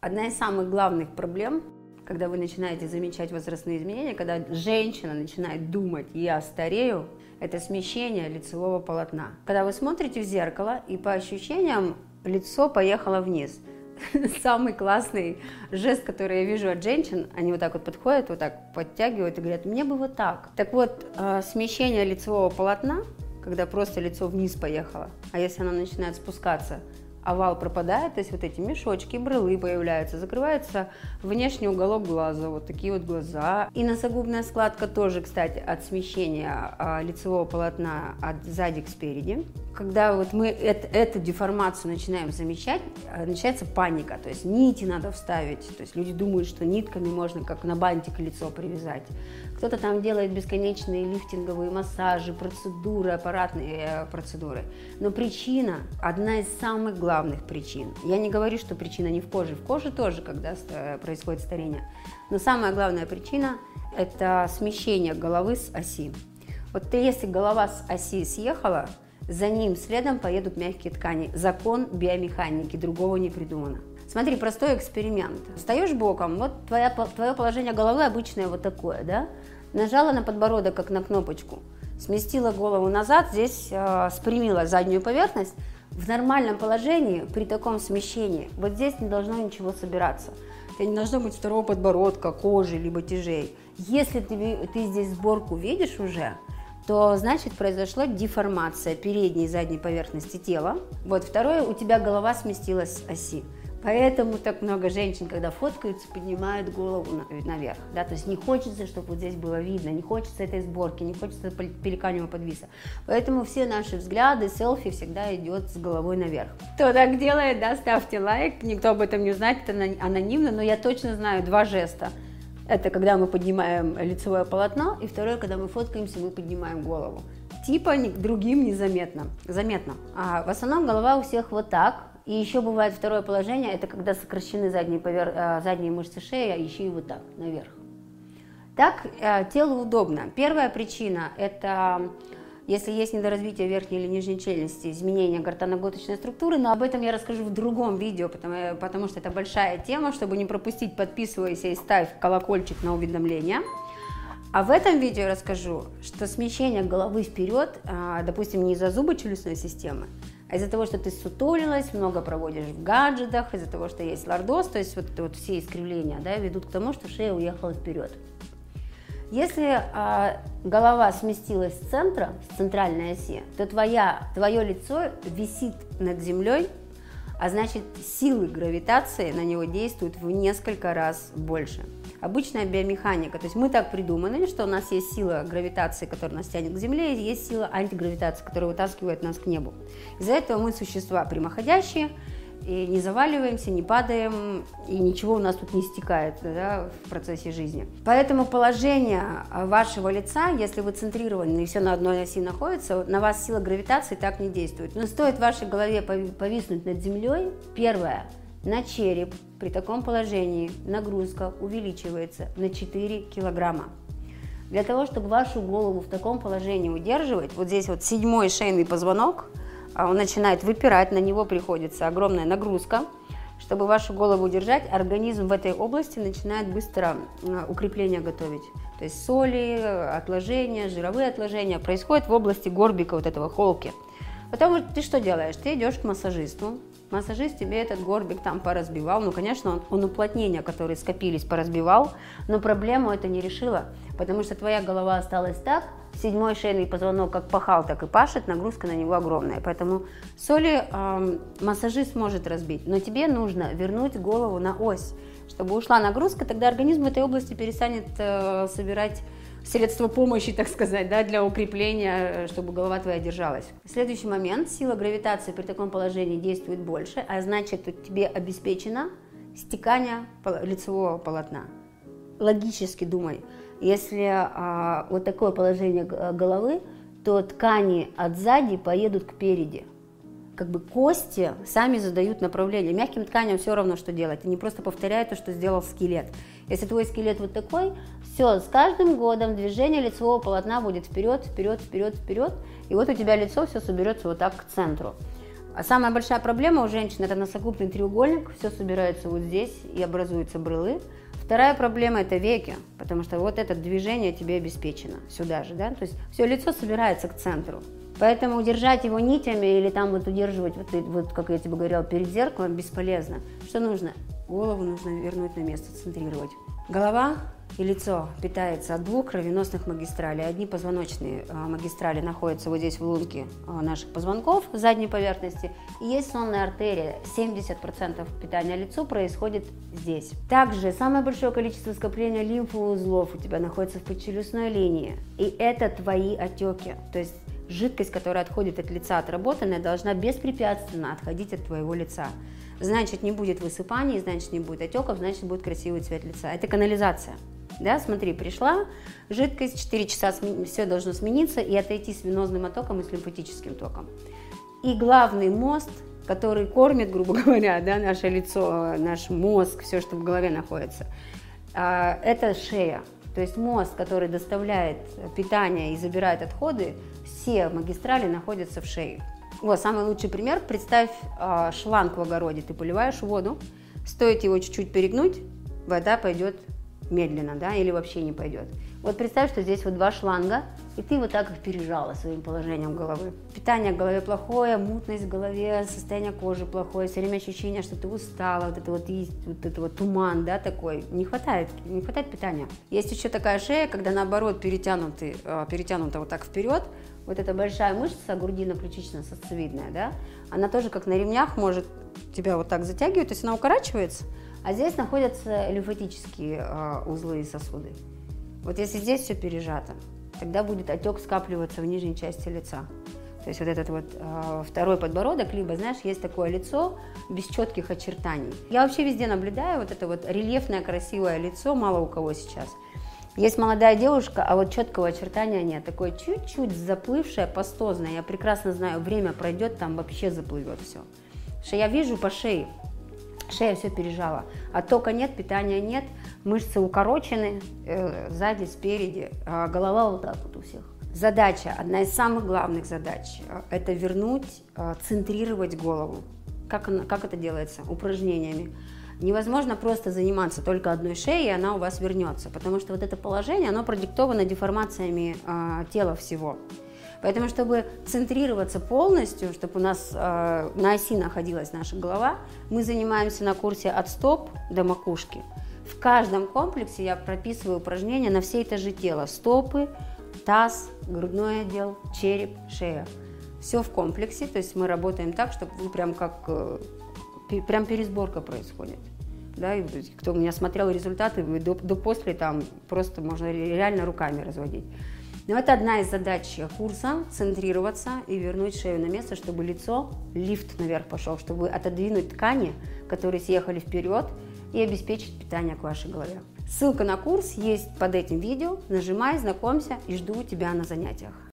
Одна из самых главных проблем, когда вы начинаете замечать возрастные изменения, когда женщина начинает думать «я старею», это смещение лицевого полотна. Когда вы смотрите в зеркало, и по ощущениям лицо поехало вниз. Самый классный жест, который я вижу от женщин, они вот так вот подходят, вот так подтягивают и говорят: мне бы вот так. Так вот, смещение лицевого полотна, когда просто лицо вниз поехало, а если оно начинает спускаться, овал пропадает, то есть вот эти мешочки, брылы появляются, закрывается внешний уголок глаза, вот такие вот глаза. И носогубная складка тоже, кстати, от смещения лицевого полотна от сзади к спереди. Когда вот мы эту деформацию начинаем замечать, начинается паника, то есть нити надо вставить, то есть люди думают, что нитками можно как на бантик лицо привязать. Кто-то там делает бесконечные лифтинговые массажи, процедуры, аппаратные процедуры. Но причина, одна из самых главных причин. Я не говорю, что причина не в коже. В коже тоже, когда происходит старение. Но самая главная причина – это смещение головы с оси. Вот если голова с оси съехала, за ним следом поедут мягкие ткани. Закон биомеханики, другого не придумано. Смотри, простой эксперимент. Встаешь боком, вот твое положение головы обычное вот такое, да? Нажала на подбородок, как на кнопочку, сместила голову назад, здесь спрямила заднюю поверхность. В нормальном положении, при таком смещении, вот здесь не должно ничего собираться. Не должно быть второго подбородка, кожи, либо тяжей. Если ты здесь сборку видишь уже, то значит произошла деформация передней и задней поверхности тела. Вот второе, у тебя голова сместилась с оси. Поэтому так много женщин, когда фоткаются, поднимают голову наверх. Да? То есть не хочется, чтобы вот здесь было видно, не хочется этой сборки, не хочется пеликаневого подвиса. Поэтому все наши взгляды, селфи всегда идет с головой наверх. Кто так делает, да, ставьте лайк. Никто об этом не узнает, это анонимно, но я точно знаю два жеста. Это когда мы поднимаем лицевое полотно, и второе, когда мы фоткаемся, мы поднимаем голову. Типа другим незаметно. Заметно. А в основном голова у всех вот так. И еще бывает второе положение, это когда сокращены задние мышцы шеи, а еще и вот так, наверх. Так телу удобно. Первая причина – это если есть недоразвитие верхней или нижней челюсти, изменение гортаноглоточной структуры, но об этом я расскажу в другом видео, потому что это большая тема. Чтобы не пропустить, подписывайся и ставь колокольчик на уведомления. А в этом видео я расскажу, что смещение головы вперед, допустим, не из-за зубочелюстной системы, а из-за того, что ты сутулилась, много проводишь в гаджетах, из-за того, что есть лордоз, то есть вот все искривления, да, ведут к тому, что шея уехала вперед. Если голова сместилась с центра, с центральной оси, то твое лицо висит над землей, а значит силы гравитации на него действуют в несколько раз больше. Обычная биомеханика, то есть мы так придуманы, что у нас есть сила гравитации, которая нас тянет к Земле, и есть сила антигравитации, которая вытаскивает нас к небу. Из-за этого мы существа прямоходящие, и не заваливаемся, не падаем, и ничего у нас тут не стекает, да, в процессе жизни. Поэтому положение вашего лица, если вы центрированы и все на одной оси находится, на вас сила гравитации так не действует. Но стоит вашей голове повиснуть над землей, первое, на череп при таком положении нагрузка увеличивается на 4 килограмма. Для того, чтобы вашу голову в таком положении удерживать, вот здесь вот седьмой шейный позвонок, он начинает выпирать, на него приходится огромная нагрузка. Чтобы вашу голову удержать, организм в этой области начинает быстро укрепление готовить. То есть соли, отложения, жировые отложения происходят в области горбика вот этого холки. Потом ты что делаешь? Ты идешь к массажисту. Массажист тебе этот горбик там поразбивал. Ну, конечно, он уплотнения, которые скопились, поразбивал, но проблему это не решило, потому что твоя голова осталась так, седьмой шейный позвонок как пахал, так и пашет, нагрузка на него огромная. Поэтому соли массажист может разбить, но тебе нужно вернуть голову на ось, чтобы ушла нагрузка, тогда организм в этой области перестанет собирать средства помощи, так сказать, да, для укрепления, чтобы голова твоя держалась. Следующий момент. Сила гравитации при таком положении действует больше, а значит, тут тебе обеспечено стекание лицевого полотна. Логически думай, если вот такое положение головы, то ткани от сзади поедут к переди. Как бы кости сами задают направление. Мягким тканям все равно, что делать. Они просто повторяют то, что сделал скелет. Если твой скелет вот такой, все, с каждым годом движение лицевого полотна будет вперед, вперед, вперед, вперед. И вот у тебя лицо все соберется вот так к центру. А самая большая проблема у женщин – это носогубный треугольник, все собирается вот здесь и образуются брылы. Вторая проблема – это веки, потому что вот это движение тебе обеспечено сюда же, да, то есть все лицо собирается к центру. Поэтому удержать его нитями или там вот удерживать, вот как я тебе говорила, перед зеркалом бесполезно. Что нужно? Голову нужно вернуть на место, центрировать. Голова и лицо питается от двух кровеносных магистралей. Одни позвоночные магистрали находятся вот здесь в лунке наших позвонков, задней поверхности. И есть сонная артерия. 70% питания лицу происходит здесь. Также самое большое количество скопления лимфоузлов у тебя находится в подчелюстной линии. И это твои отеки. То есть жидкость, которая отходит от лица отработанная, должна беспрепятственно отходить от твоего лица. Значит, не будет высыпаний, значит, не будет отеков, значит, будет красивый цвет лица. Это канализация. Да, смотри, пришла жидкость, 4 часа все должно смениться и отойти с венозным оттоком и с лимфатическим током. И главный мост, который кормит, грубо говоря, да, наше лицо, наш мозг, все, что в голове находится, это шея. То есть мозг, который доставляет питание и забирает отходы, все магистрали находятся в шее. Вот, самый лучший пример. Представь шланг в огороде. Ты поливаешь воду, стоит его чуть-чуть перегнуть, вода пойдет медленно, да, или вообще не пойдет. Вот представь, что здесь вот два шланга, и ты вот так их пережала своим положением головы. Питание в голове плохое, мутность в голове, состояние кожи плохое, все время ощущение, что ты устала, вот это вот туман, да, такой. Не хватает питания. Есть еще такая шея, когда наоборот перетянута вот так вперед. Вот эта большая мышца, грудино-ключично-сосцевидная, да, она тоже как на ремнях может тебя вот так затягивать, то есть она укорачивается, а здесь находятся лимфатические узлы и сосуды. Вот если здесь все пережато, тогда будет отек скапливаться в нижней части лица. То есть вот этот вот второй подбородок, либо, знаешь, есть такое лицо без четких очертаний. Я вообще везде наблюдаю вот это вот рельефное, красивое лицо, мало у кого сейчас. Есть молодая девушка, а вот четкого очертания нет. Такое чуть-чуть заплывшее, пастозное. Я прекрасно знаю, время пройдет, там вообще заплывет все. Потому что я вижу по шее. Шея все пережала. Оттока нет, питания нет, мышцы укорочены сзади, спереди, голова вот так вот у всех. Задача, одна из самых главных задач, это вернуть, центрировать голову. Как это делается? Упражнениями. Невозможно просто заниматься только одной шеей, и она у вас вернется, потому что вот это положение, оно продиктовано деформациями тела всего. Поэтому, чтобы центрироваться полностью, чтобы у нас на оси находилась наша голова, мы занимаемся на курсе от стоп до макушки. В каждом комплексе я прописываю упражнения на все этажи тела. Стопы, таз, грудной отдел, череп, шея. Все в комплексе, то есть мы работаем так, чтобы вы прям пересборка происходит. Да, и кто у меня смотрел результаты, до-после там просто можно реально руками разводить. Но это одна из задач курса – центрироваться и вернуть шею на место, чтобы лицо, лифт наверх пошел, чтобы отодвинуть ткани, которые съехали вперед, и обеспечить питание к вашей голове. Ссылка на курс есть под этим видео. Нажимай, знакомься и жду тебя на занятиях.